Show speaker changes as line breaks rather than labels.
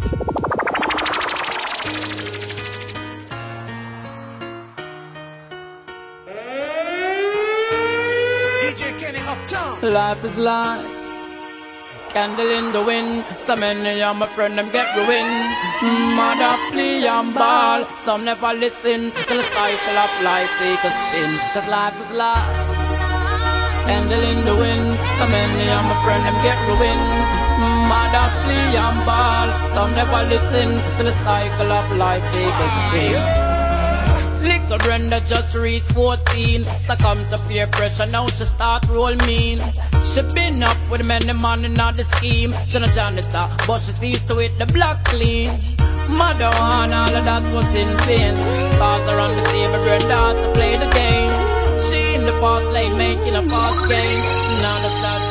DJ Kenny Uptown.
Life is like candle in the wind. So many of my friends them get ruined. Mother play and ball. Some never listen to the cycle of life take a spin. Cause life is like candle in the wind. So many of my friends them get ruined. Mother play and ball. Some never listen to the cycle of life take a spin. Little Brenda just reached 14, succumb to peer pressure, now she start roll mean. She been up with many man in all the scheme. She no janitor, but she sees to it the block clean. Mother and all of that was in vain. Cause around the table, Brenda to play the game. She in the fast lane, making a fast gain. Now the sad